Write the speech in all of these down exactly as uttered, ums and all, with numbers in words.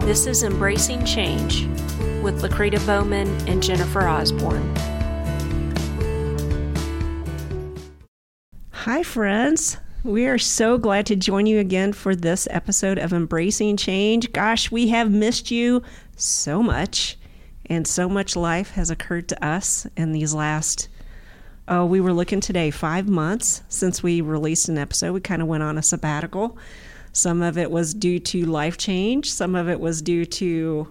This is Embracing Change with Lakrita Bowman and Jennifer Osborne. Hi, friends. We are so glad to join you again for this episode of Embracing Change. Gosh, we have missed you so much, and so much life has occurred to us in these last, oh, we were looking today, five months since we released an episode. We kind of went on a sabbatical. Some of it was due to life change. Some of it was due to,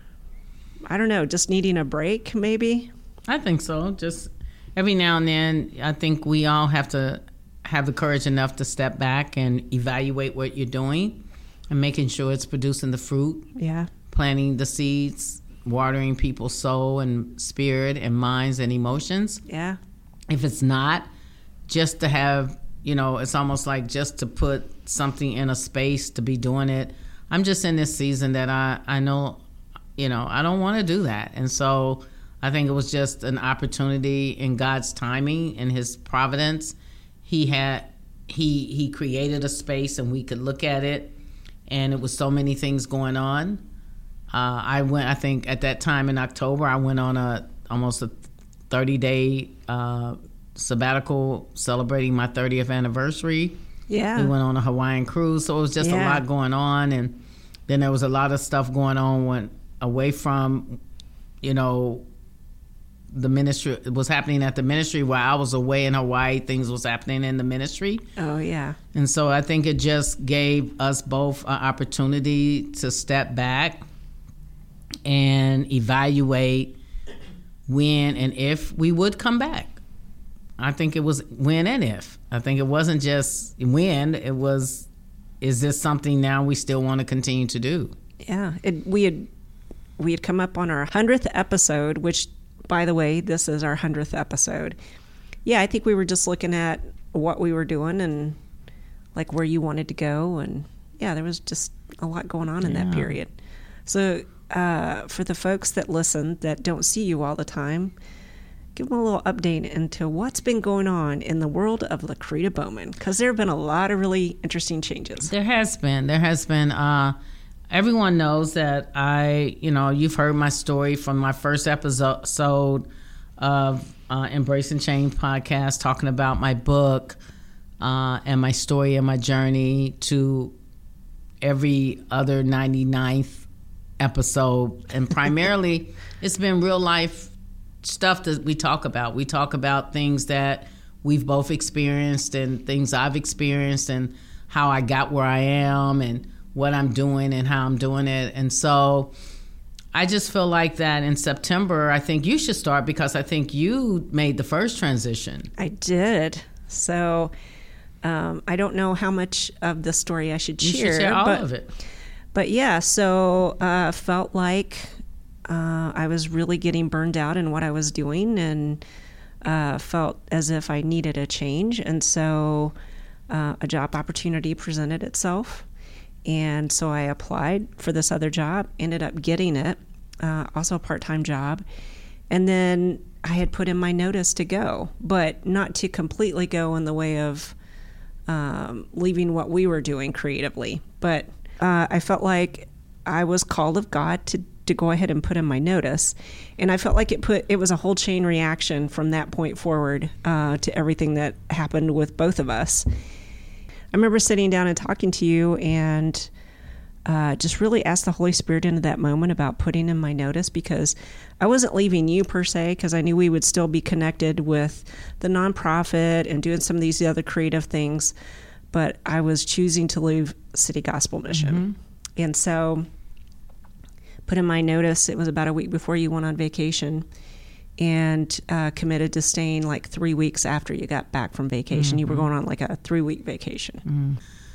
I don't know, just needing a break, maybe? I think so. Just every now and then, I think we all have to have the courage enough to step back and evaluate what you're doing and making sure it's producing the fruit. Yeah. Planting the seeds, watering people's soul and spirit and minds and emotions. Yeah. If it's not, just to have, you know, it's almost like just to put something in a space to be doing it. I'm just in this season that I, I know, you know, I don't want to do that. And so I think it was just an opportunity in God's timing and his providence. He had, he he created a space and we could look at it, and it was so many things going on. Uh, I went, I think at that time in October, I went on a almost a thirty day uh, sabbatical celebrating my thirtieth anniversary. Yeah. We went on a Hawaiian cruise, so it was just yeah. a lot going on, and then there was a lot of stuff going on when away from, you know, the ministry. It was happening at the ministry while I was away in Hawaii. Things was happening in the ministry. Oh, yeah. And so I think it just gave us both an opportunity to step back and evaluate when and if we would come back. I think it was when and if. I think it wasn't just when, it was, is this something now we still want to continue to do? Yeah. It, we had we had come up on our hundredth episode, which, by the way, this is our hundredth episode. Yeah, I think we were just looking at what we were doing and like where you wanted to go. And yeah, there was just a lot going on in yeah. that period. So uh, for the folks that listen that don't see you all the time, give them a little update into what's been going on in the world of Lakrita Bowman, because there have been a lot of really interesting changes. There has been. There has been. Uh, everyone knows that I, you know, you've heard my story from my first episode of uh, Embracing Change podcast, talking about my book uh, and my story and my journey, to every other ninety-ninth episode. And primarily, it's been real life stuff that we talk about. We talk about things that we've both experienced and things I've experienced and how I got where I am and what I'm doing and how I'm doing it. And so I just feel like that in September, I think you should start, because I think you made the first transition. I did. So um, I don't know how much of the story I should share. You should share all but, of it. But yeah, so uh, felt like Uh, I was really getting burned out in what I was doing, and uh, felt as if I needed a change. And so uh, a job opportunity presented itself. And so I applied for this other job, ended up getting it, uh, also a part-time job. And then I had put in my notice to go, but not to completely go in the way of um, leaving what we were doing creatively. But uh, I felt like I was called of God to to go ahead and put in my notice. And I felt like it put, it was a whole chain reaction from that point forward uh, to everything that happened with both of us. I remember sitting down and talking to you and uh, just really asked the Holy Spirit into that moment about putting in my notice, because I wasn't leaving you per se, because I knew we would still be connected with the nonprofit and doing some of these other creative things, but I was choosing to leave City Gospel Mission. Mm-hmm. And so put in my notice. It was about a week before you went on vacation, and uh, committed to staying like three weeks after you got back from vacation. Mm-hmm. You were going on like a three-week vacation. Mm.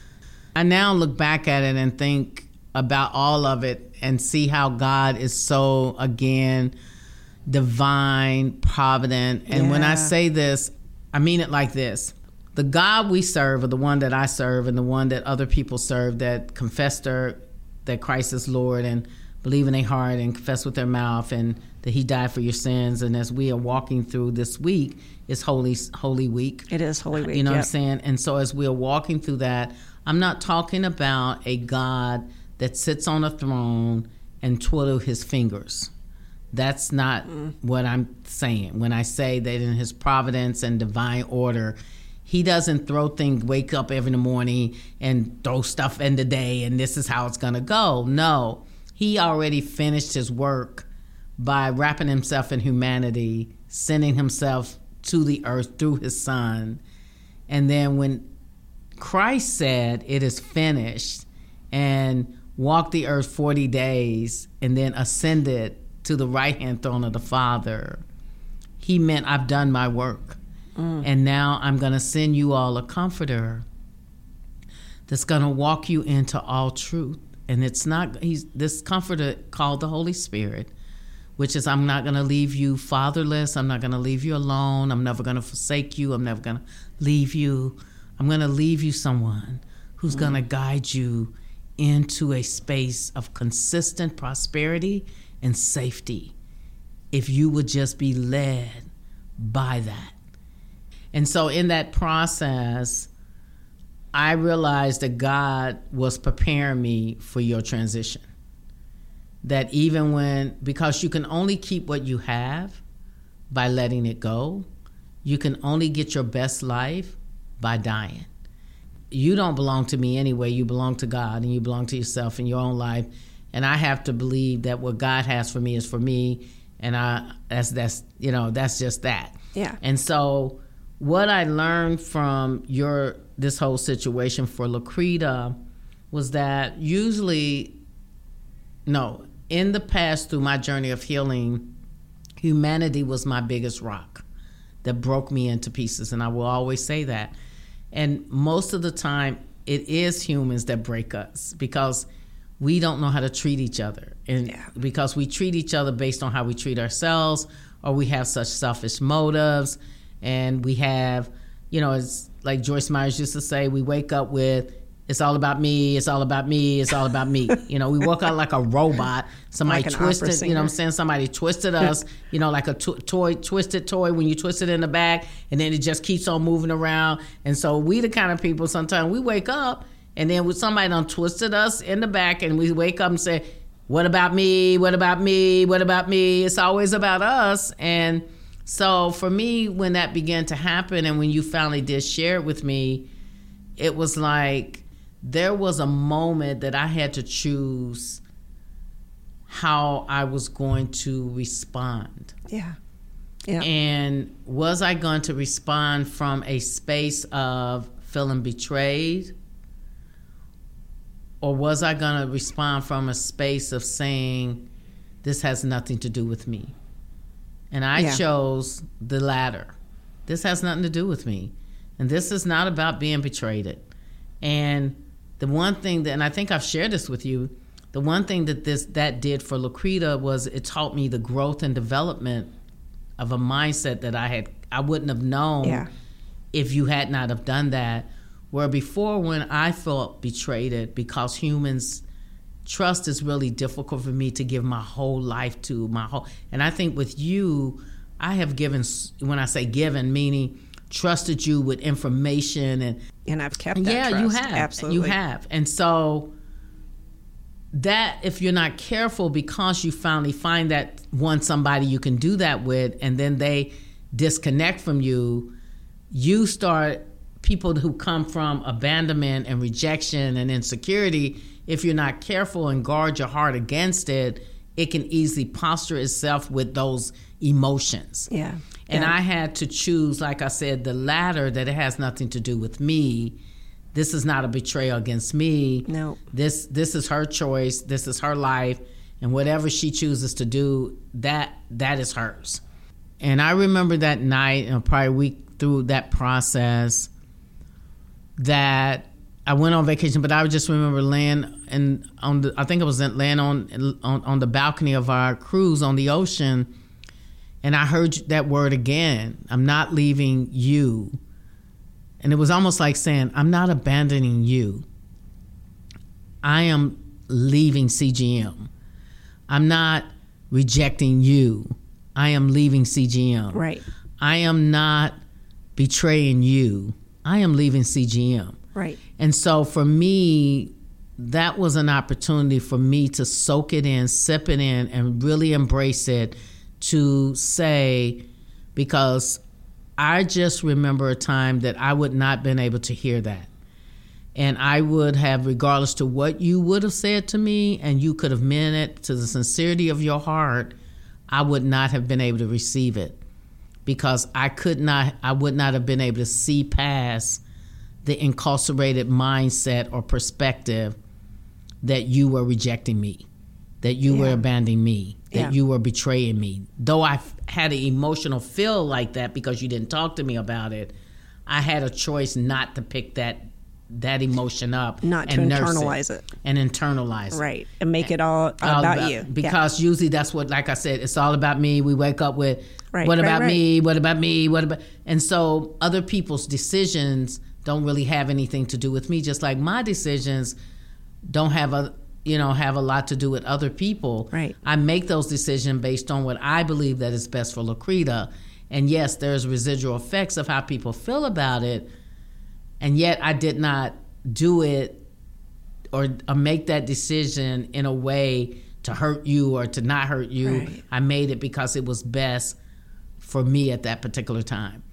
I now look back at it and think about all of it and see how God is so, again, divine, provident. And yeah. when I say this, I mean it like this. The God we serve, or the one that I serve and the one that other people serve, that confess their, that Christ is Lord and believe in their heart and confess with their mouth and that he died for your sins. And as we are walking through this week, it's Holy Holy Week. It is Holy Week. You know yep. what I'm saying? And so as we are walking through that, I'm not talking about a God that sits on a throne and twiddle his fingers. That's not mm. what I'm saying. When I say that in his providence and divine order, he doesn't throw things, wake up every morning and throw stuff in the day and this is how it's going to go. No, he already finished his work by wrapping himself in humanity, sending himself to the earth through his son. And then when Christ said, it is finished, and walked the earth forty days and then ascended to the right-hand throne of the Father, he meant, I've done my work. Mm. And now I'm going to send you all a comforter that's going to walk you into all truth. And it's not, he's this comforter called the Holy Spirit, which is, I'm not going to leave you fatherless. I'm not going to leave you alone. I'm never going to forsake you. I'm never going to leave you. I'm going to leave you someone who's mm. going to guide you into a space of consistent prosperity and safety if you would just be led by that. And so in that process, I realized that God was preparing me for your transition. That even when, because you can only keep what you have by letting it go, you can only get your best life by dying. You don't belong to me anyway. You belong to God, and you belong to yourself in your own life. And I have to believe that what God has for me is for me, and I that's that's you know that's just that. Yeah. And so what I learned from your this whole situation for Laquita was that usually, no, in the past through my journey of healing, humanity was my biggest rock that broke me into pieces, and I will always say that. And most of the time, it is humans that break us because we don't know how to treat each other. And yeah. because we treat each other based on how we treat ourselves, or we have such selfish motives, and we have, you know, it's like Joyce Myers used to say, we wake up with, it's all about me, it's all about me, it's all about me. You know, we walk out like a robot. Somebody like twisted, you know what I'm saying? Somebody twisted us, you know, like a to- toy, twisted toy when you twist it in the back, and then it just keeps on moving around. And so we the kind of people, sometimes we wake up, and then with somebody done twisted us in the back, and we wake up and say, what about me? What about me? What about me? It's always about us. And so for me, when that began to happen, and when you finally did share it with me, it was like, there was a moment that I had to choose how I was going to respond. Yeah. Yeah. And was I going to respond from a space of feeling betrayed? Or was I going to respond from a space of saying, this has nothing to do with me? And I yeah. chose the latter. This has nothing to do with me. And this is not about being betrayed. And the one thing that, and I think I've shared this with you, the one thing that this that did for Laquita was it taught me the growth and development of a mindset that I had I wouldn't have known yeah. if you had not have done that. Where before, when I felt betrayed, because humans, trust is really difficult for me to give my whole life to, my whole, and I think with you, I have given, when I say given, meaning trusted you with information, and and I've kept that yeah trust. You have absolutely you have and so that, if you're not careful, because you finally find that one somebody you can do that with, and then they disconnect from you, you start, people who come from abandonment and rejection and insecurity, if you're not careful and guard your heart against it, it can easily posture itself with those emotions. Yeah. And yeah. I had to choose, like I said, the latter, that it has nothing to do with me. This is not a betrayal against me. No. This this is her choice. This is her life. And whatever she chooses to do, that that is hers. And I remember that night, you know, probably a week through that process, that I went on vacation, but I just remember laying and on the, I think I was laying on, on on the balcony of our cruise on the ocean, and I heard that word again. I'm not leaving you. And it was almost like saying, I'm not abandoning you. I am leaving C G M. I'm not rejecting you. I am leaving C G M. Right. I am not betraying you. I am leaving C G M. Right. And so for me, that was an opportunity for me to soak it in, sip it in, and really embrace it, to say, because I just remember a time that I would not been able to hear that. And I would have, regardless to what you would have said to me, and you could have meant it to the sincerity of your heart, I would not have been able to receive it, because I could not, I would not have been able to see past the incarcerated mindset or perspective that you were rejecting me, that you yeah. were abandoning me, that yeah. you were betraying me. Though I had an emotional feel like that because you didn't talk to me about it, I had a choice not to pick that that emotion up, not to and internalize it. it and internalize right it. And make it all, all about, about you, because yeah. usually that's what, like I said, it's all about me. We wake up with right, what right, about right. me, what about me, what about, and so other people's decisions don't really have anything to do with me, just like my decisions don't have a you know have a lot to do with other people. Right. I make those decisions based on what I believe that is best for Laquita, and yes, there's residual effects of how people feel about it. And yet I did not do it or, or make that decision in a way to hurt you or to not hurt you. Right. I made it because it was best for me at that particular time.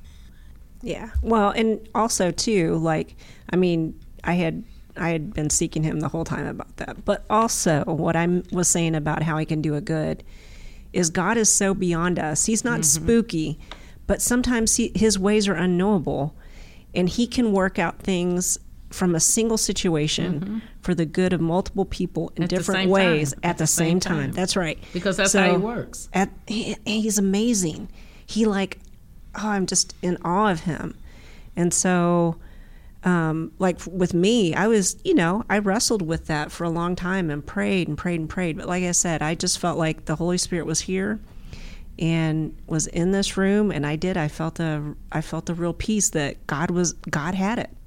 Yeah. Well, and also too, like, I mean, I had I had been seeking him the whole time about that. But also what I was saying about how he can do a good is God is so beyond us. He's not mm-hmm. spooky, but sometimes he, his ways are unknowable. And he can work out things from a single situation mm-hmm. for the good of multiple people in at different ways at, at the, the same, same time. time. That's right. Because that's so how he works. At, he, he's amazing. He like, oh, I'm just in awe of him. And so, um, like with me, I was, you know, I wrestled with that for a long time and prayed and prayed and prayed. But like I said, I just felt like the Holy Spirit was here and was in this room, and I did. I felt a, I felt a real peace that God was, God had it.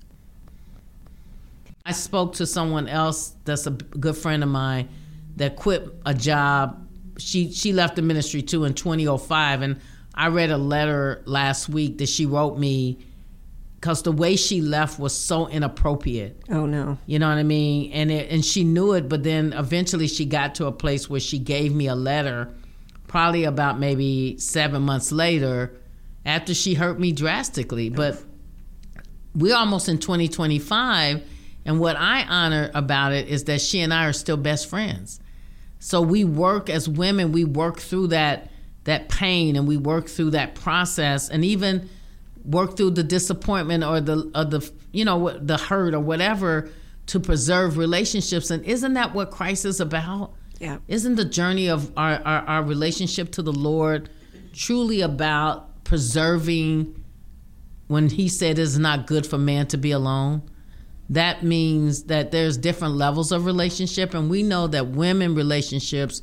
I spoke to someone else that's a good friend of mine that quit a job. She she left the ministry too in twenty oh five, and I read a letter last week that she wrote me because the way she left was so inappropriate. Oh no, you know what I mean? And it, and she knew it, but then eventually she got to a place where she gave me a letter. Probably about maybe seven months later, after she hurt me drastically. But we're almost in twenty twenty-five, and what I honor about it is that she and I are still best friends. So we work as women, we work through that that pain, and we work through that process, and even work through the disappointment or the or the you know the hurt or whatever to preserve relationships. And isn't that what Christ is about? Yeah. Isn't the journey of our, our, our relationship to the Lord truly about preserving, when he said it's not good for man to be alone? That means that there's different levels of relationship, and we know that women relationships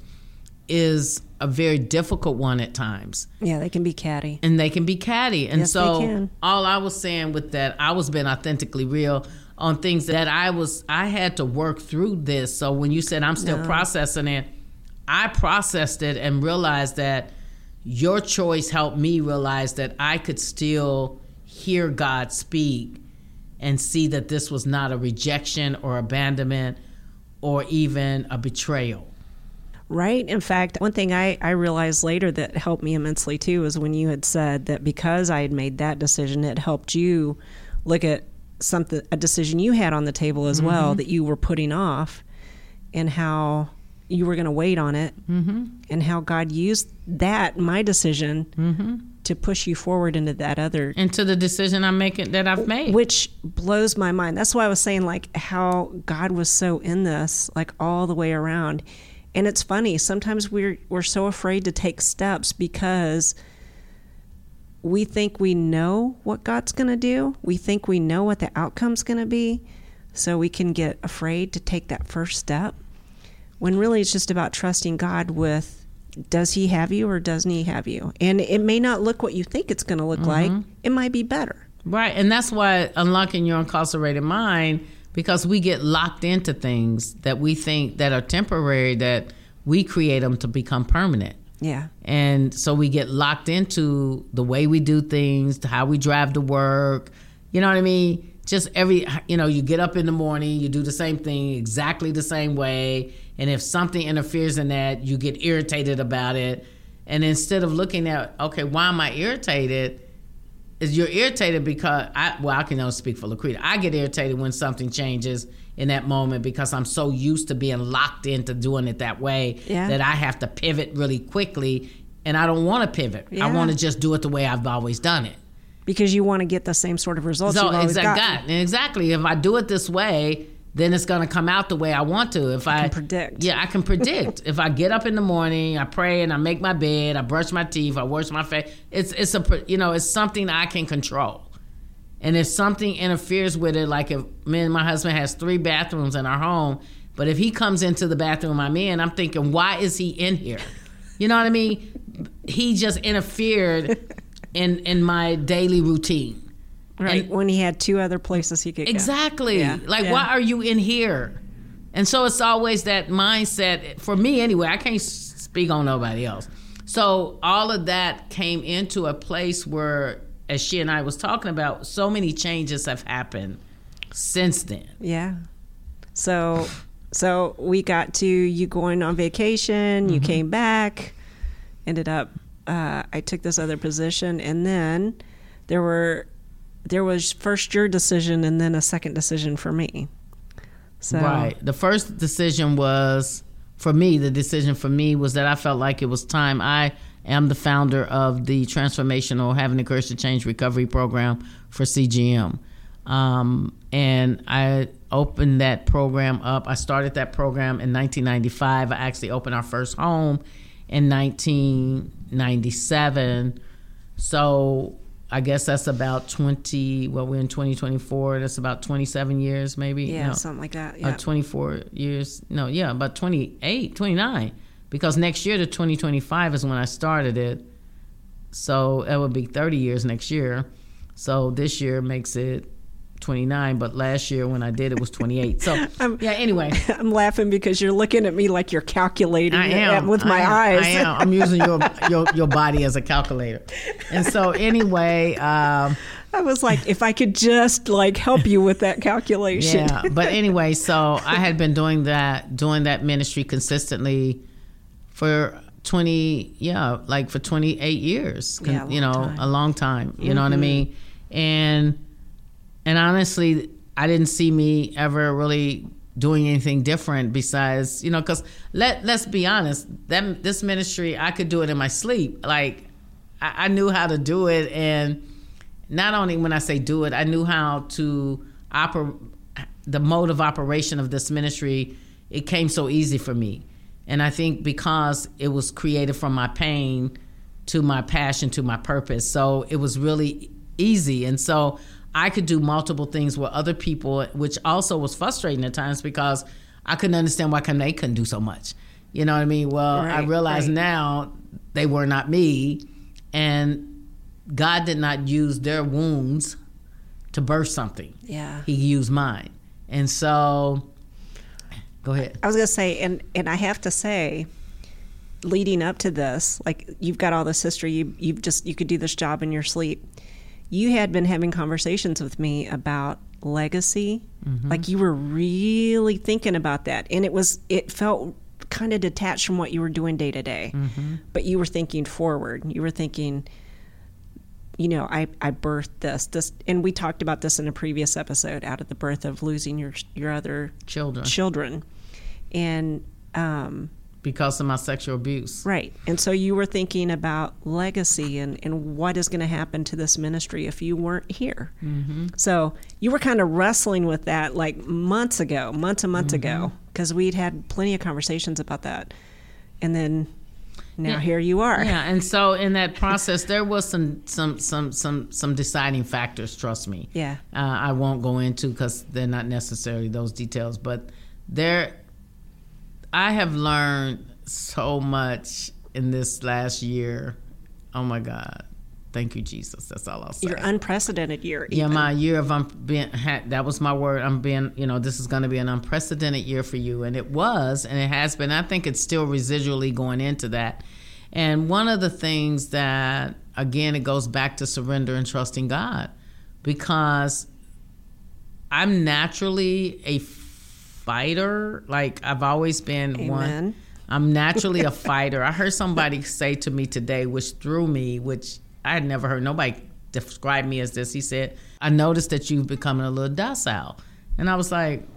is a very difficult one at times. Yeah, they can be catty. And they can be catty. And yes, so they can. All I was saying with that, I was being authentically real on things that I was, I had to work through this. So when you said I'm still no. processing it, I processed it and realized that your choice helped me realize that I could still hear God speak and see that this was not a rejection or abandonment or even a betrayal. Right. In fact, one thing I, I realized later that helped me immensely too is when you had said that because I had made that decision, it helped you look at something, a decision you had on the table as mm-hmm. well that you were putting off, and how you were going to wait on it, mm-hmm. and how God used that, my decision, mm-hmm. to push you forward into that other, into the decision I'm making that I've made, which blows my mind. That's why I was saying like how God was so in this, like all the way around. And it's funny, sometimes we're we're so afraid to take steps because we think we know what God's going to do. We think we know what the outcome's going to be. So we can get afraid to take that first step, when really it's just about trusting God with, does he have you or doesn't he have you? And it may not look what you think it's going to look mm-hmm. like. It might be better. Right. And that's why unlocking your incarcerated mind, because we get locked into things that we think that are temporary, that we create them to become permanent. Yeah. And so we get locked into the way we do things, to how we drive to work. You know what I mean? just every, you know, you get up in the morning, you do the same thing exactly the same way. And if something interferes in that, you get irritated about it. And instead of looking at, okay, why am I irritated? Is you're irritated because, I well, I can only speak for Laquita. I get irritated when something changes in that moment because I'm so used to being locked into doing it that way yeah. that I have to pivot really quickly. And I don't want to pivot. Yeah. I want to just do it the way I've always done it. Because you want to get the same sort of results so, you've always exactly, gotten. Exactly. If I do it this way, then it's going to come out the way I want to. If you I can predict. Yeah, I can predict. If I get up in the morning, I pray and I make my bed, I brush my teeth, I wash my face. It's it's a you know it's something I can control. And if something interferes with it, like if me and my husband has three bathrooms in our home, but if he comes into the bathroom I'm in, I'm thinking, why is he in here? You know what I mean? He just interfered in in my daily routine. Right, and when he had two other places he could exactly. go. Yeah. Like, yeah. why are you in here? And so it's always that mindset, for me anyway, I can't speak on nobody else. So all of that came into a place where, as she and I was talking about, so many changes have happened since then. Yeah. So so we got to you going on vacation, you mm-hmm. came back, ended up, uh, I took this other position, and then there were... There was first your decision and then a second decision for me. So. Right. The first decision was, for me, the decision for me was that I felt like it was time. I am the founder of the Transformational Having the Courage to Change Recovery Program for C G M. Um, and I opened that program up. I started that program in nineteen ninety-five. I actually opened our first home in nineteen ninety-seven. So... I guess that's about twenty, well, we're in twenty twenty-four. That's about twenty-seven years, maybe. Yeah, no, something like that. Yeah. Uh, twenty-four years. No, yeah, about twenty-eight, twenty-nine. Because next year to twenty twenty-five is when I started it. So it would be thirty years next year. So this year makes it twenty-nine, but last year when I did it was twenty-eight. So I'm, yeah, anyway. I'm laughing because you're looking at me like you're calculating I am, with my I am, eyes. I am. I'm using your, your your body as a calculator. And so anyway, um, I was like, if I could just like help you with that calculation. Yeah, but anyway, so I had been doing that doing that ministry consistently for twenty, yeah, like for twenty-eight years. Yeah, you know, time. a long time. You Mm-hmm. know what I mean? And And honestly, I didn't see me ever really doing anything different besides, you know, because let, let's be honest, that this ministry, I could do it in my sleep. Like, I, I knew how to do it. And not only when I say do it, I knew how to operate, the mode of operation of this ministry, it came so easy for me. And I think because it was created from my pain to my passion to my purpose. So it was really easy. And so I could do multiple things with other people, which also was frustrating at times because I couldn't understand why they couldn't do so much. You know what I mean? Well, right, I realize right. now they were not me, and God did not use their wounds to birth something. Yeah. He used mine. And so, go ahead. I was going to say, and, and I have to say, leading up to this, like you've got all this history, you, you've just, you could do this job in your sleep. You had been having conversations with me about legacy. Mm-hmm. Like you were really thinking about that. And it was, it felt kind of detached from what you were doing day to day. Mm-hmm. But you were thinking forward. You were thinking, you know, I, I birthed this, this, and we talked about this in a previous episode, out of the birth of losing your, your other children, children. And, um, because of my sexual abuse. Right. And so you were thinking about legacy and, and what is going to happen to this ministry if you weren't here. Mm-hmm. So you were kind of wrestling with that like months ago, months and months mm-hmm. ago, because we'd had plenty of conversations about that. And then now yeah. here you are. Yeah. And so in that process, there was some some some some some deciding factors, trust me. Yeah. Uh, I won't go into because they're not necessarily those details, but there I have learned so much in this last year. Oh my God. Thank you, Jesus. That's all I'll say. Your unprecedented year. Even. Yeah, my year of um, being, that was my word. I'm being, you know, this is going to be an unprecedented year for you. And it was, and it has been. I think it's still residually going into that. And one of the things that, again, it goes back to surrender and trusting God. Because I'm naturally a fighter. Like I've always been Amen. one. I'm naturally a fighter. I heard somebody say to me today, which threw me, which I had never heard nobody describe me as this. He said, I noticed that you've become a little docile. And I was like,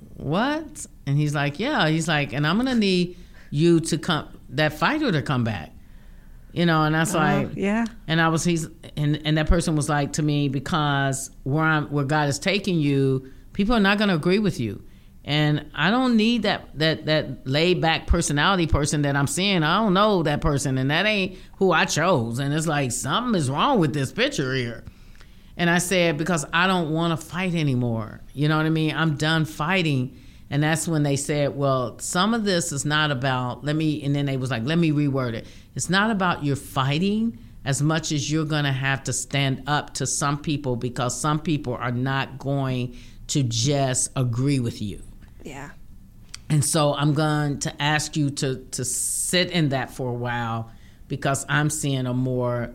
what? And he's like, yeah. He's like, and I'm going to need you to come, that fighter to come back. You know, and that's uh, like, yeah. And I was, he's, and, and that person was like to me, because where I'm, where God is taking you, people are not going to agree with you. And I don't need that, that, that laid back personality person that I'm seeing. I don't know that person, and that ain't who I chose. And it's like, something is wrong with this picture here. And I said, because I don't want to fight anymore. You know what I mean? I'm done fighting. And that's when they said, well, some of this is not about, let me, and then they was like, let me reword it. It's not about your fighting as much as you're going to have to stand up to some people, because some people are not going to just agree with you. Yeah. And so I'm going to ask you to, to sit in that for a while, because I'm seeing a more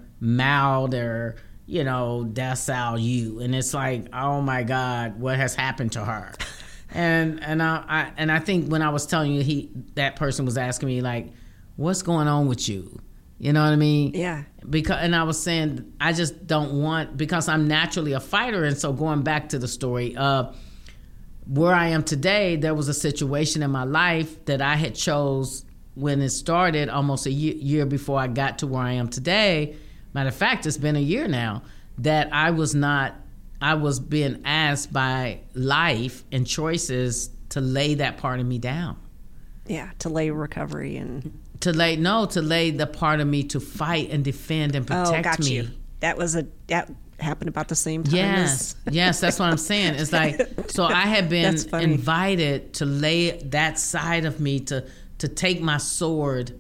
milder, you know, docile you. And it's like, oh my God, what has happened to her? and and I, I and I think when I was telling you, he that person was asking me like, what's going on with you? You know what I mean? Yeah. Because and I was saying, I just don't want, because I'm naturally a fighter. And so going back to the story of where I am today, there was a situation in my life that I had chose when it started almost a year, year before I got to where I am today. Matter of fact, it's been a year now that I was not, I was being asked by life and choices to lay that part of me down. Yeah, to lay recovery and... To lay, no, to lay the part of me to fight and defend and protect oh, got me. You. That was a, that happened about the same time. Yes, as... yes, that's what I'm saying. It's like, so I have been invited to lay that side of me, to, to take my sword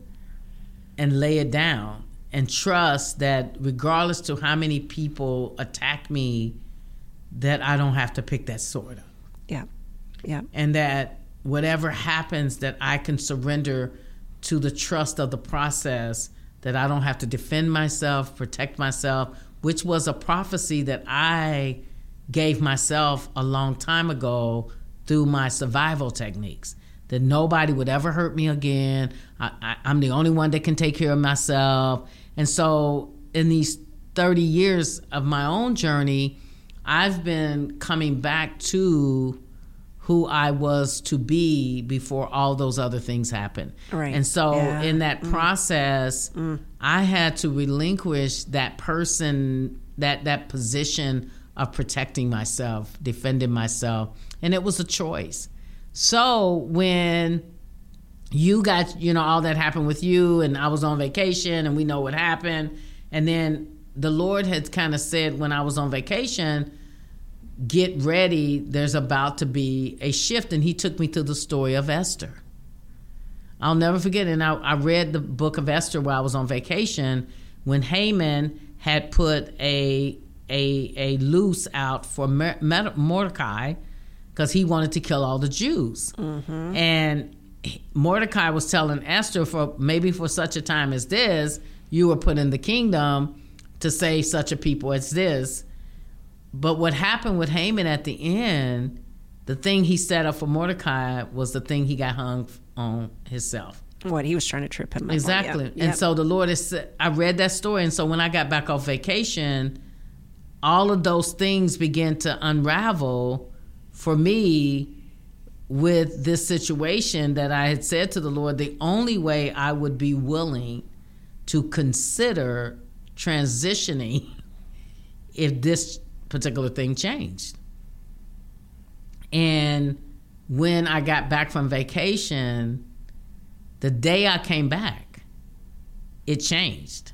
and lay it down and trust that regardless to how many people attack me, that I don't have to pick that sword up. Yeah, yeah. And that whatever happens, that I can surrender to the trust of the process, that I don't have to defend myself, protect myself, which was a prophecy that I gave myself a long time ago through my survival techniques, that nobody would ever hurt me again. I, I, I'm the only one that can take care of myself. And so in these thirty years of my own journey, I've been coming back to who I was to be before all those other things happened. Right. And so yeah. in that mm. process, mm. I had to relinquish that person, that that position of protecting myself, defending myself. And it was a choice. So when you got, you know, all that happened with you, and I was on vacation, and we know what happened. And then the Lord had kind of said when I was on vacation, get ready, there's about to be a shift. And he took me to the story of Esther. I'll never forget it. And I, I read the book of Esther while I was on vacation, when Haman had put a a, a loose out for Mordecai, because he wanted to kill all the Jews. Mm-hmm. And Mordecai was telling Esther, for maybe for such a time as this, you were put in the kingdom to save such a people as this. But what happened with Haman at the end, the thing he set up for Mordecai was the thing he got hung on himself. What, he was trying to trip him up. Exactly. Yep. And Yep. so the Lord is, I read that story, and so when I got back off vacation, all of those things began to unravel for me with this situation that I had said to the Lord, the only way I would be willing to consider transitioning if this particular thing changed. And when I got back from vacation, the day I came back, it changed.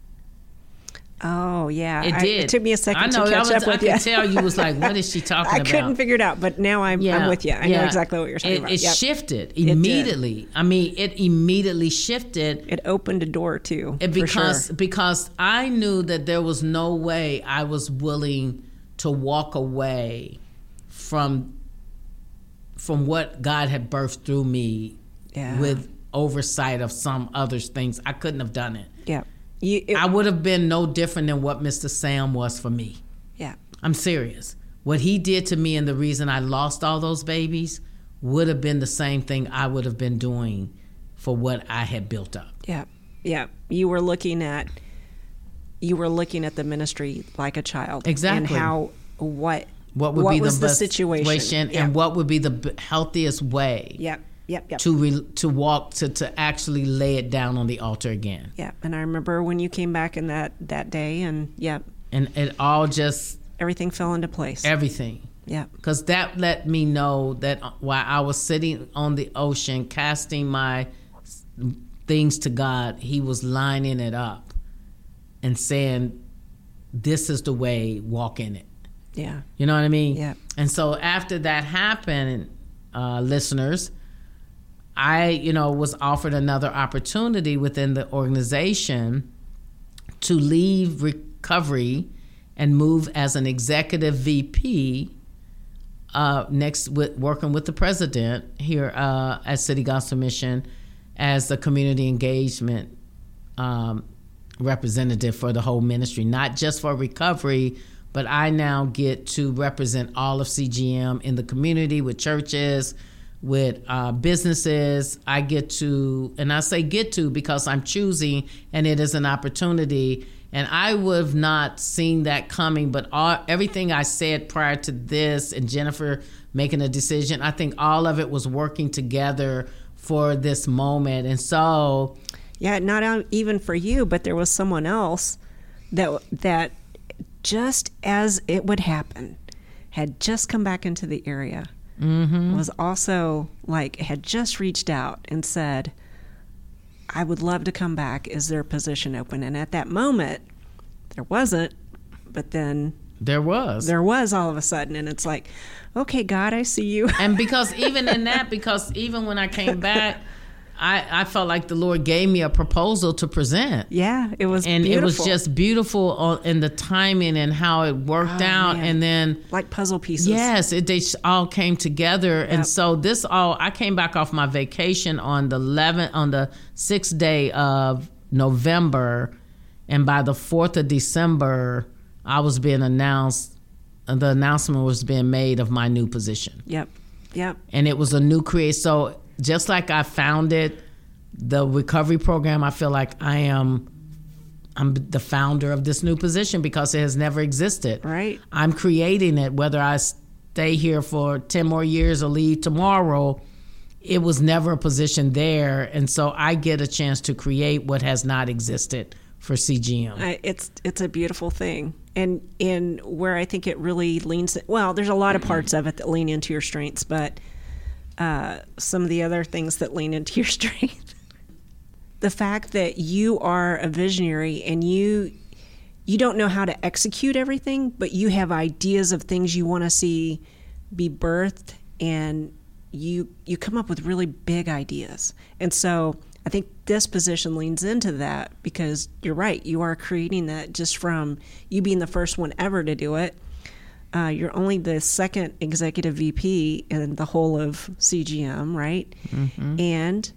Oh, yeah. It I, did. It took me a second I know, to catch was, up with I you. I could tell you was like, what is she talking I about? I couldn't figure it out, but now I'm, yeah, I'm with you. I yeah. know exactly what you're talking it, about. It yep. shifted immediately. It I mean, it immediately shifted. It opened a door, too, it, because, for sure. Because I knew that there was no way I was willing to walk away from from what God had birthed through me yeah. with oversight of some other things. I couldn't have done it. Yeah. You, it, I would have been no different than what Mister Sam was for me. Yeah. I'm serious. what he did to me and the reason I lost all those babies would have been the same thing I would have been doing for what I had built up. Yeah, yeah. You were looking at you were looking at the ministry like a child. Exactly. And how what what would what be was the, the best situation, yeah. and what would be the healthiest way. Yep, yep, yep. To re, to walk to to actually lay it down on the altar again. Yeah, and I remember when you came back in that that day, and yeah, and it all just everything fell into place. Everything. Yeah. Because that let me know that while I was sitting on the ocean casting my things to God, he was lining it up and saying, this is the way, walk in it. Yeah. You know what I mean? Yeah. And so after that happened, uh, listeners, I, you know, was offered another opportunity within the organization to leave recovery and move as an executive V P uh, next with working with the president here uh, at City Gospel Mission as the community engagement um, representative for the whole ministry, not just for recovery, but I now get to represent all of C G M in the community with churches, with uh, businesses. I get to, and I say get to because I'm choosing, and it is an opportunity. And I would have not seen that coming, but all, everything I said prior to this and Jennifer making a decision, I think all of it was working together for this moment. And so... Yeah, not even for you, but there was someone else that that just as it would happen, had just come back into the area, mm-hmm. was also like, had just reached out and said, I would love to come back. Is there a position open? And at that moment, there wasn't, but then there was. There was all of a sudden. And it's like, okay, God, I see you. And because even in that, because even when I came back, I, I felt like the Lord gave me a proposal to present. Yeah, it was and beautiful. It was just beautiful in the timing and how it worked oh, out. Man. And then... like puzzle pieces. Yes, it, they all came together. Yep. And so this all... I came back off my vacation on the eleventh, on the sixth day of November. And by the fourth of December, I was being announced... The announcement was being made of my new position. Yep, yep. And it was a new creation. So... just like I founded the recovery program, I feel like I am I'm the founder of this new position because it has never existed. Right. I'm creating it, whether I stay here for ten more years or leave tomorrow. It was never a position there. And so I get a chance to create what has not existed for C G M. I, it's it's a beautiful thing. And in where I think it really leans, well, there's a lot of parts of it that lean into your strengths, but Uh, some of the other things that lean into your strength. The fact that you are a visionary and you you don't know how to execute everything, but you have ideas of things you want to see be birthed, and you you come up with really big ideas. And so I think this position leans into that because you're right, you are creating that just from you being the first one ever to do it. Uh, you're only the second executive V P in the whole of C G M, right? Mm-hmm. And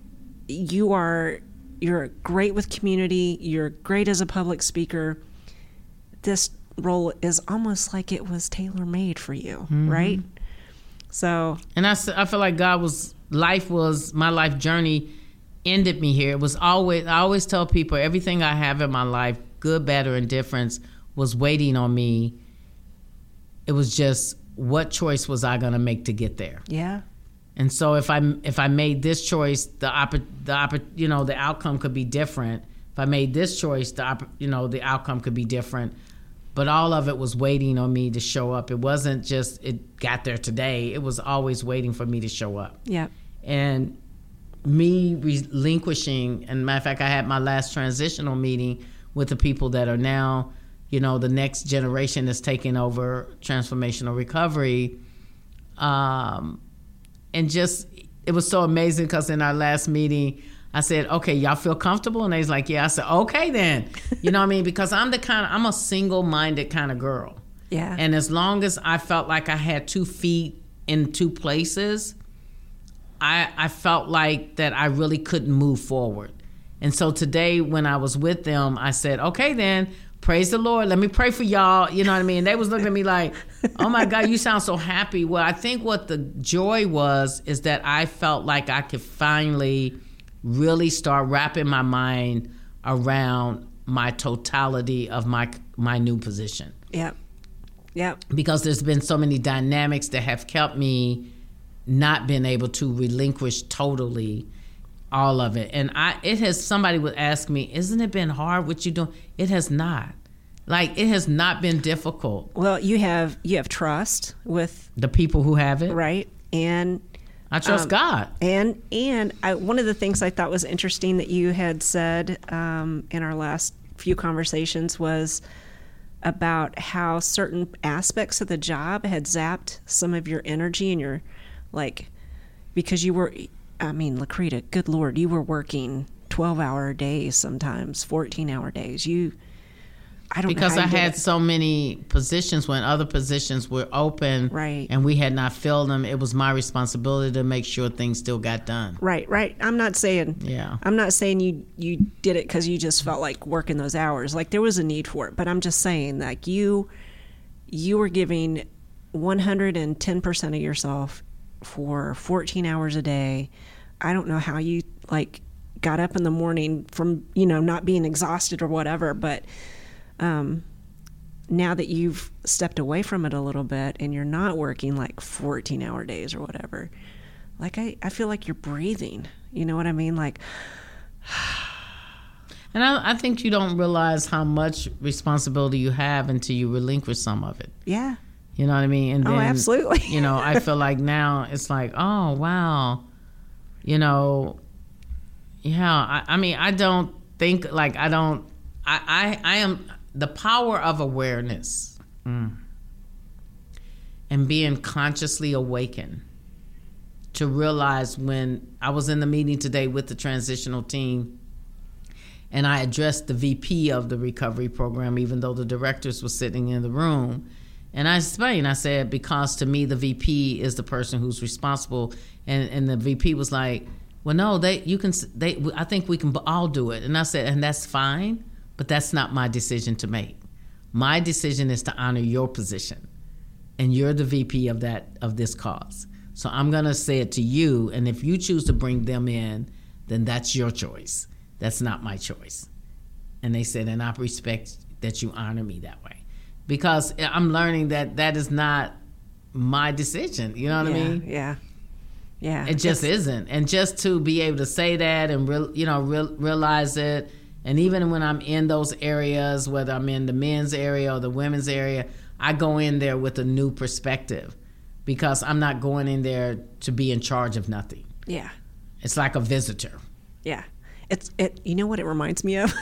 you are you're great with community. You're great as a public speaker. This role is almost like it was tailor-made for you, mm-hmm. right? So, and I, I feel like God was life was my life journey ended me here. It was always I always tell people everything I have in my life, good, bad, or indifference, was waiting on me. It was just what choice was I going to make to get there? Yeah. And so if I if I made this choice, the opp- the opp- you know the outcome could be different. If I made this choice, the opp- you know the outcome could be different. But all of it was waiting on me to show up. It wasn't just it got there today. It was always waiting for me to show up. Yeah. And me relinquishing, and matter of fact, I had my last transitional meeting with the people that are now, you know, the next generation that's taking over transformational recovery. Um, and just, it was so amazing because in our last meeting, I said, okay, y'all feel comfortable? And they was like, yeah. I said, okay then. You know what I mean? Because I'm the kind of, I'm a single-minded kind of girl. Yeah. And as long as I felt like I had two feet in two places, I, I felt like that I really couldn't move forward. And so today when I was with them, I said, okay then, praise the Lord. Let me pray for y'all. You know what I mean? They was looking at me like, oh my God, you sound so happy. Well, I think what the joy was is that I felt like I could finally really start wrapping my mind around my totality of my my new position. Yep. Yep. Because there's been so many dynamics that have kept me not being able to relinquish totally all of it. And I, it has, somebody would ask me, isn't it been hard what you doing? It has not. Like, it has not been difficult. Well, you have, you have trust with the people who have it. Right. And I trust um, God. And, and I, one of the things I thought was interesting that you had said um, in our last few conversations was about how certain aspects of the job had zapped some of your energy and your, like, because you were, I mean, Lakrita, good Lord, you were working twelve-hour days sometimes, fourteen-hour days. You, I don't because know how I had it. so many positions when other positions were open, right, and we had not filled them. It was my responsibility to make sure things still got done. Right, right. I'm not saying, yeah, I'm not saying you you did it because you just felt like working those hours. Like there was a need for it, but I'm just saying, like you, you were giving one hundred ten percent of yourself for fourteen hours a day. I don't know how you like got up in the morning from, you know, not being exhausted or whatever, but um, now that you've stepped away from it a little bit and you're not working like fourteen hour days or whatever, like I, I feel like you're breathing, you know what I mean? Like, and I, I think you don't realize how much responsibility you have until you relinquish some of it. Yeah. You know what I mean? And oh, then, absolutely. You know, I feel like now it's like, oh, wow. You know, yeah, I, I mean, I don't think, like, I don't, I, I, I am, the power of awareness mm, and being consciously awakened to realize when I was in the meeting today with the transitional team and I addressed the V P of the recovery program, even though the directors were sitting in the room. And I explained, I said, because to me, the V P is the person who's responsible. And, and the V P was like, well, no, they, you can, they, I think we can all do it. And I said, and that's fine, but that's not my decision to make. My decision is to honor your position. And you're the V P of that, of this cause. So I'm going to say it to you. And if you choose to bring them in, then that's your choice. That's not my choice. And they said, and I respect that you honor me that way. Because I'm learning that that is not my decision. You know what yeah, I mean? Yeah. Yeah. It just it's, isn't. And just to be able to say that and, real, you know, real, realize it. And even when I'm in those areas, whether I'm in the men's area or the women's area, I go in there with a new perspective because I'm not going in there to be in charge of nothing. Yeah. It's like a visitor. Yeah. It's it. You know what it reminds me of?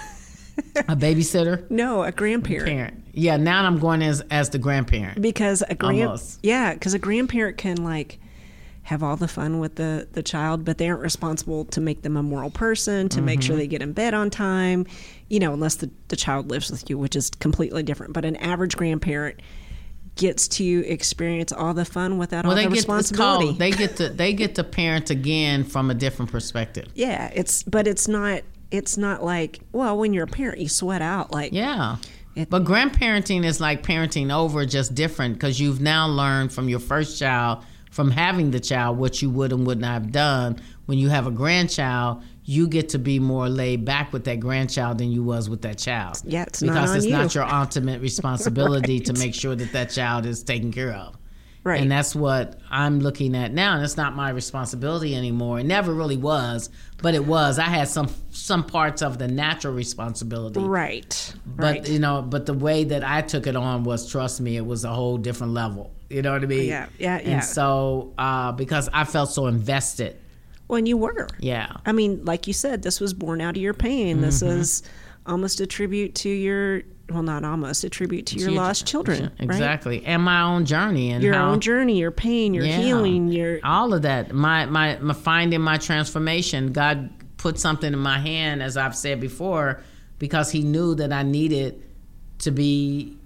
A babysitter? No, a grandparent. Parent. Yeah, now I'm going as as the grandparent. Because a grand Almost. Yeah, because a grandparent can like have all the fun with the, the child, but they aren't responsible to make them a moral person, to mm-hmm. make sure they get in bed on time, you know, unless the, the child lives with you, which is completely different. But an average grandparent gets to experience all the fun without well, all they the get, responsibility. It's called, they get to they get to parent again from a different perspective. Yeah, it's but it's not it's not like, well, when you're a parent, you sweat out like yeah. It, but grandparenting is like parenting over, just different because you've now learned from your first child, from having the child, what you would and would not have done. When you have a grandchild, you get to be more laid back with that grandchild than you was with that child. Yeah, it's because not on it's you. not your ultimate responsibility right. to make sure that that child is taken care of. Right. And that's what I'm looking at now. And it's not my responsibility anymore. It never really was, but it was. I had some some parts of the natural responsibility. Right. But, right. you know, but the way that I took it on was, trust me, it was a whole different level. You know what I mean? Yeah, yeah, yeah. And so, uh, because I felt so invested. When you were. Yeah. I mean, like you said, this was born out of your pain. Mm-hmm. This is almost a tribute to your, well, not almost, a tribute to your your, lost children. Exactly. Right? And my own journey. And your how, own journey, your pain, your yeah, healing, your... all of that. My, my, my finding my transformation. God put something in my hand, as I've said before, because he knew that I needed to be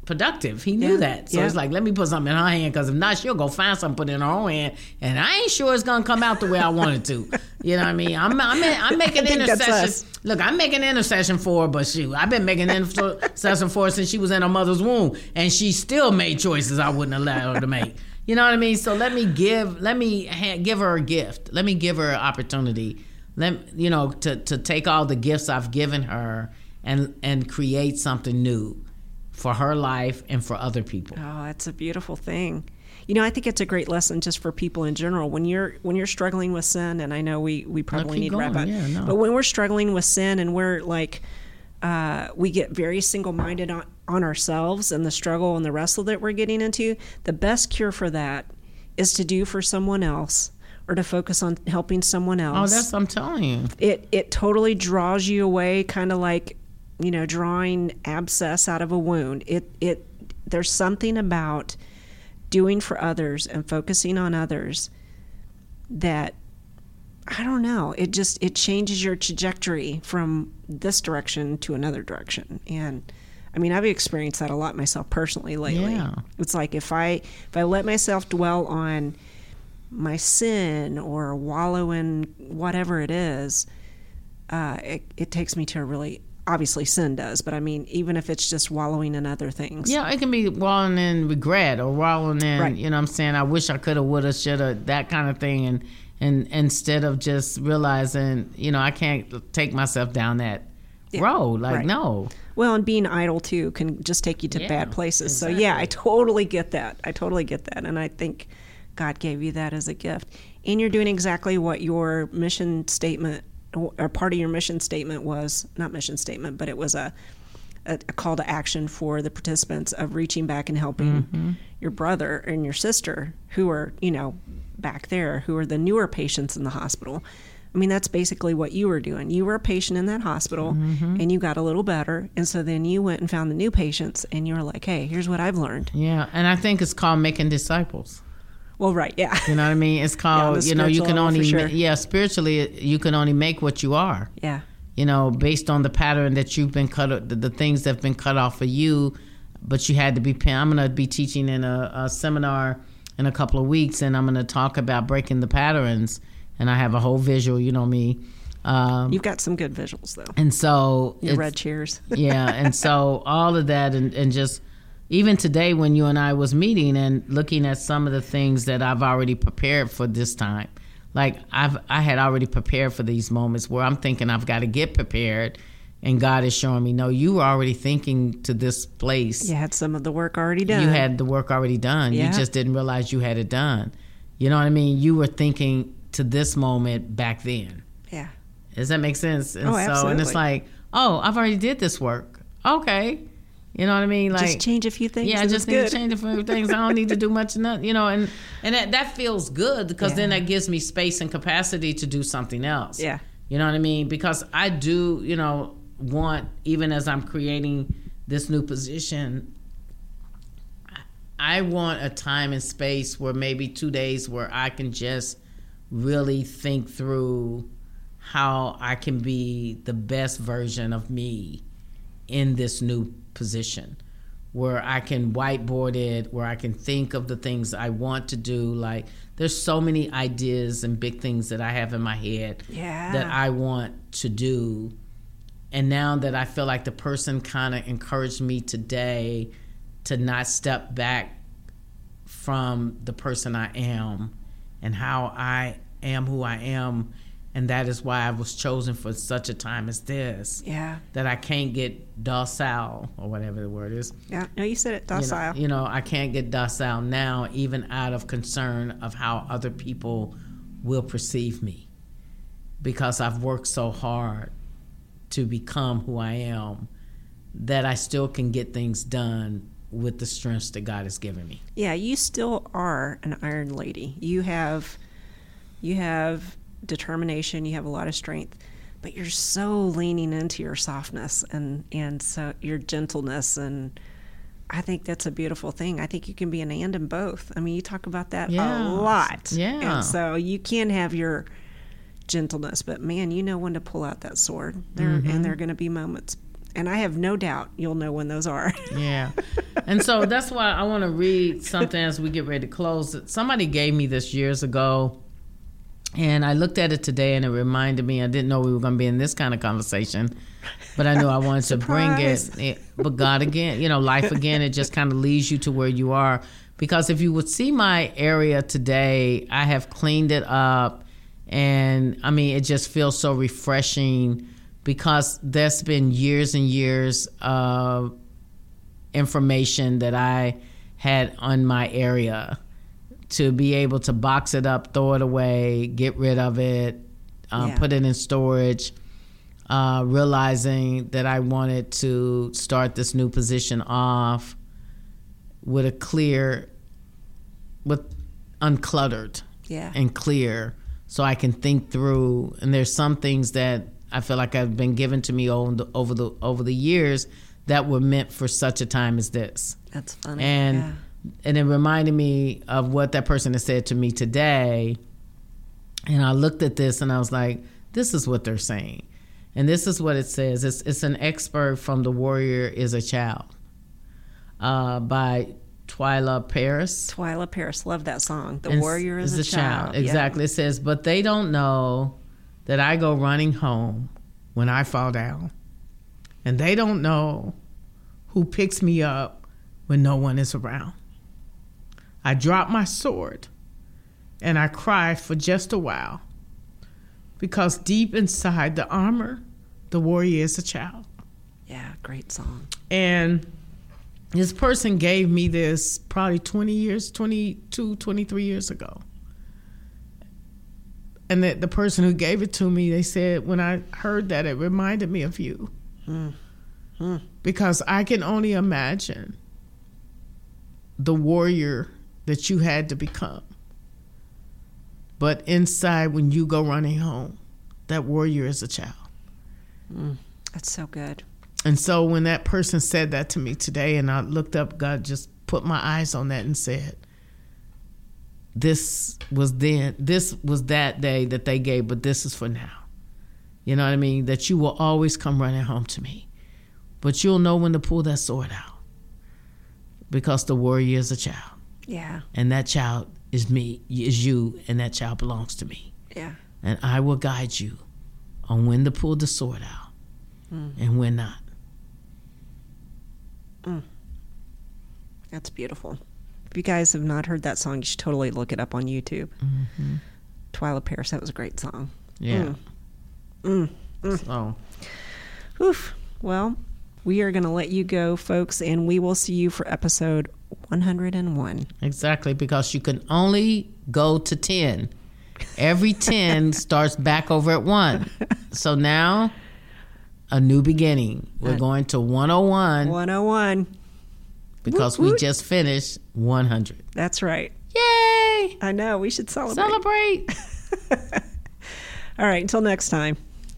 productive. He knew Yeah. that. So Yeah. it's like, let me put something in her hand, because if not, she'll go find something, put it in her own hand, and I ain't sure it's gonna come out the way I want it to. You know what I mean? I'm I'm, I'm making I think that's intercession. us. Look, I'm making intercession for her, but shoot, I've been making intercession for her since she was in her mother's womb, and she still made choices I wouldn't allow her to make. You know what I mean? So let me give let me ha- give her a gift. Let me give her an opportunity. Let you know to to take all the gifts I've given her and and create something new for her life and for other people. Oh, that's a beautiful thing. You know, I think it's a great lesson just for people in general. When you're when you're struggling with sin, and I know we, we probably keep need to wrap going. up, Yeah, no. but when we're struggling with sin and we're like, uh, we get very single-minded on, on ourselves and the struggle and the wrestle that we're getting into, the best cure for that is to do for someone else or to focus on helping someone else. Oh, that's I'm telling you. It, it totally draws you away, kind of like, you know, drawing abscess out of a wound. It it there's something about doing for others and focusing on others that, I don't know, it just it changes your trajectory from this direction to another direction. And I mean, I've experienced that a lot myself personally lately. Yeah. It's like if I if I let myself dwell on my sin or wallow in whatever it is, uh, it, it takes me to a really, obviously sin does, but I mean, even if it's just wallowing in other things. Yeah, it can be wallowing in regret or wallowing in, Right. you know what I'm saying, I wish I could have, would have, should have, that kind of thing. And, and instead of just realizing, you know, I can't take myself down that Yeah. road. Like, Right. no. Well, and being idle too can just take you to Yeah, bad places. exactly. So yeah, I totally get that. I totally get that. And I think God gave you that as a gift. And you're doing exactly what your mission statement or part of your mission statement was, not mission statement, but it was a, a, a call to action for the participants of reaching back and helping Mm-hmm. your brother and your sister who are, you know, back there, who are the newer patients in the hospital. I mean, that's basically what you were doing. You were a patient in that hospital, Mm-hmm. and you got a little better. And so then you went and found the new patients, and you were like, hey, here's what I've learned. Yeah, and I think it's called making disciples. Well, right, yeah. You know what I mean? It's called, the you know, you spiritual can level, only, for sure. ma- yeah, spiritually, you can only make what you are. Yeah. You know, based on the pattern that you've been cut, the, the things that have been cut off for you, but you had to be, I'm going to be teaching in a, a seminar in a couple of weeks, and I'm going to talk about breaking the patterns, and I have a whole visual, you know me. Um, You've got some good visuals, though. and so, Your it's- red chairs. yeah, and so all of that, and, and just even today when you and I was meeting and looking at some of the things that I've already prepared for this time, like I've I had already prepared for these moments where I'm thinking I've got to get prepared, and God is showing me, no, you were already thinking to this place. You had some of the work already done. You had the work already done. Yeah. You just didn't realize you had it done. You know what I mean? You were thinking to this moment back then. Yeah. Does that make sense? And Oh, so, and absolutely. it's like, oh, I've already did this work. Okay. You know what I mean? Like, Just change a few things. yeah, I and just it's need good. to change a few things. I don't need to do much of nothing, you know, and, and that, that feels good because then Yeah. that gives me space and capacity to do something else. Yeah. You know what I mean? Because I do, you know, want, even as I'm creating this new position, I want a time and space where maybe two days where I can just really think through how I can be the best version of me in this new position, where I can whiteboard it, where I can think of the things I want to do. Like, there's so many ideas and big things that I have in my head Yeah. that I want to do. And now that I feel like the person kind of encouraged me today to not step back from the person I am and how I am who I am, and that is why I was chosen for such a time as this. Yeah. That I can't get docile, or whatever the word is. Yeah. No, you said it. You know- Docile. You know, I can't get docile now, even out of concern of how other people will perceive me, because I've worked so hard to become who I am that I still can get things done with the strengths that God has given me. Yeah, you still are an iron lady. You have you have determination, you have a lot of strength, but you're so leaning into your softness and and so your gentleness, and I think that's a beautiful thing. I think you can be an and in both. I mean, you talk about that Yeah. a lot. Yeah. And so you can have your gentleness, but man, you know when to pull out that sword. There Mm-hmm. and there are going to be moments And I have no doubt you'll know when those are. Yeah. And so that's why I want to read something as we get ready to close. Somebody gave me this years ago, and I looked at it today, and it reminded me, I didn't know we were going to be in this kind of conversation, but I knew I wanted to bring it. But God again, you know, life again, it just kind of leads you to where you are. Because if you would see my area today, I have cleaned it up, and I mean, it just feels so refreshing, because there's been years and years of information that I had on my area. To be able to box it up, throw it away, get rid of it, um, yeah. put it in storage, uh, realizing that I wanted to start this new position off with a clear, with uncluttered yeah. and clear, so I can think through. And there's some things that I feel like have been given to me over the over the over the years that were meant for such a time as this. That's funny. And yeah. and it reminded me of what that person has said to me today. And I looked at this and I was like, this is what they're saying. And this is what it says. It's it's an excerpt from The Warrior is a Child uh, by Twila Paris. Twila Paris. Love that song. The and Warrior is, is a, a child. child. Exactly. Yeah. It says, but they don't know that I go running home when I fall down. And they don't know who picks me up when no one is around. I drop my sword and I cry for just a while, because deep inside the armor, the warrior is a child. Yeah, great song. And this person gave me this probably twenty years, twenty-two, twenty-three years ago. And the, the person who gave it to me, they said, when I heard that, it reminded me of you. Mm. Mm. Because I can only imagine the warrior that you had to become. But inside, when you go running home, that warrior is a child. Mm. That's so good. And so when that person said that to me today, and I looked up, God just put my eyes on that and said, this was then, this was that day that they gave, but this is for now. You know what I mean? That you will always come running home to me, but you'll know when to pull that sword out, because the warrior is a child. Yeah. And that child is me, is you, and that child belongs to me. Yeah. And I will guide you on when to pull the sword out mm. and when not. Mm. That's beautiful. If you guys have not heard that song, you should totally look it up on YouTube. Mm-hmm. Twila Paris, that was a great song. Yeah. Mm. Mm. Mm. So. Oof. Well, we are going to let you go, folks, and we will see you for episode one hundred and one. Exactly, because you can only go to ten. Every ten starts back over at one. So now, a new beginning. We're uh, going to one oh one. one oh one. Because woot, woot. we just finished one hundred. That's right. Yay! I know. We should celebrate. Celebrate. All right. Until next time.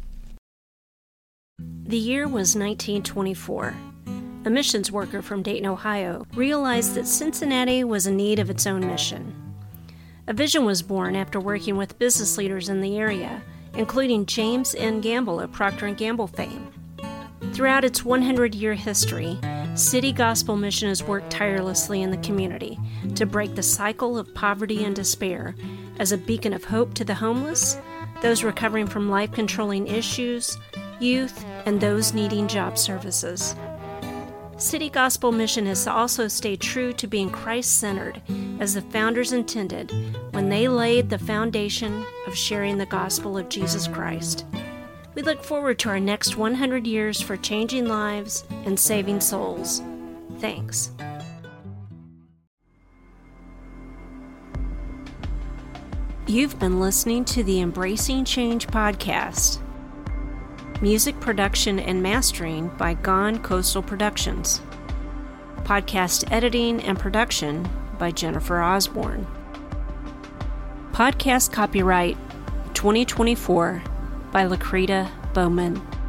The year was nineteen twenty-four. A missions worker from Dayton, Ohio, realized that Cincinnati was in need of its own mission. A vision was born after working with business leaders in the area, including James N. Gamble of Procter and Gamble fame. Throughout its one hundred year history, City Gospel Mission has worked tirelessly in the community to break the cycle of poverty and despair as a beacon of hope to the homeless, those recovering from life-controlling issues, youth, and those needing job services. City Gospel Mission has also stayed true to being Christ-centered, as the founders intended when they laid the foundation of sharing the gospel of Jesus Christ. We look forward to our next one hundred years for changing lives and saving souls. Thanks. You've been listening to the Embracing Change podcast. Music production and mastering by Gone Coastal Productions. Podcast editing and production by Jennifer Osborne. Podcast copyright twenty twenty-four by Lakrita Bowman.